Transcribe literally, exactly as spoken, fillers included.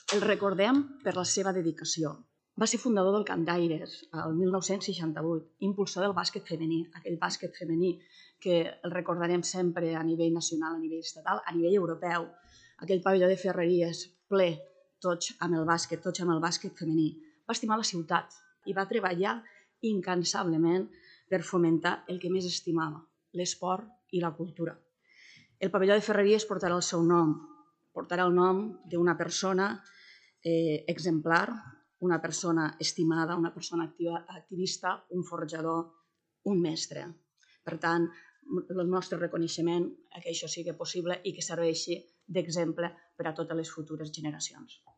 El recordem per la seva dedicació. Va ser fundador del Cantaires el mil nou-cents seixanta-vuit, impulsor del bàsquet femení, aquell bàsquet femení que el recordarem sempre a nivell nacional, a nivell estatal, a nivell europeu, aquell pavelló de Ferreries ple, tots amb el bàsquet, tots amb el bàsquet femení. Va estimar la ciutat i va treballar incansablement per fomentar el que més estimava, l'esport i la cultura. El pavelló de Ferreries portarà el seu nom, portarà el nom d'una persona eh, exemplar, una persona estimada, una persona activa, activista, un forjador, un mestre. Per tant, el nostre reconeixement a que això sigui possible i que serveixi d'exemple per a totes les futures generacions.